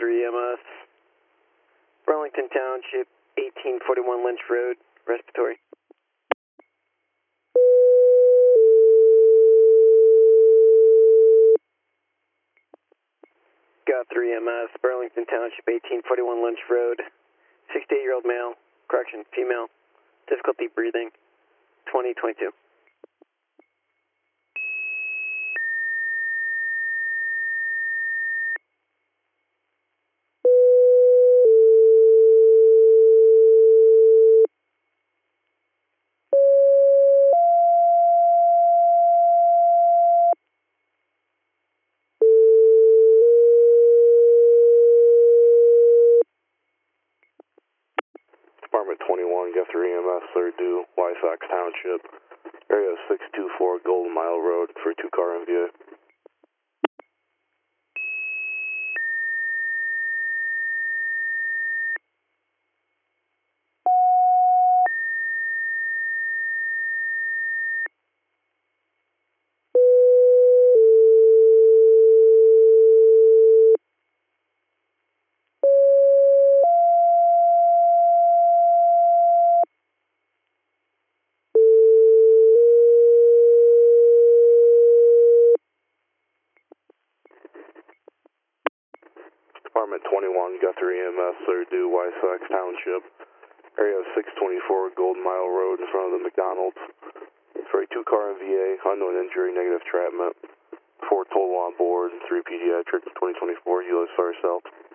3 EMS. Burlington Township, 1841 Lynch Road, respiratory. Got 3 EMS, Burlington Township, 1841 Lynch Road. 68-year-old male, correction, female, difficulty breathing, 2022. Department 21, got 3 EMS, third due, Wysox Township, area 624 Golden Mile Road for 2-car MVA. Department 21, got 3 EMS, third due, Wysox Township, area 624 Golden Mile Road in front of the McDonald's. For a 2-car MVA, unknown injury, negative entrapment, 4 total on board, and 3 pediatric, 2024 US Fire South.